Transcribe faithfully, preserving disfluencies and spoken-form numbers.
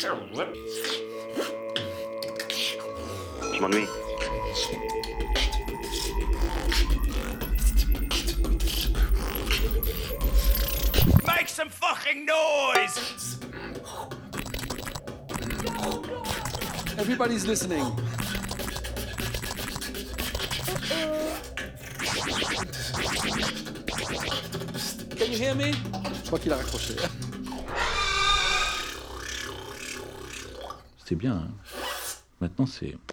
Je m'ennuie. Make some fucking noise! Everybody's listening. Can you hear me? Je crois qu'il a raccroché. C'était bien, hein. Maintenant c'est...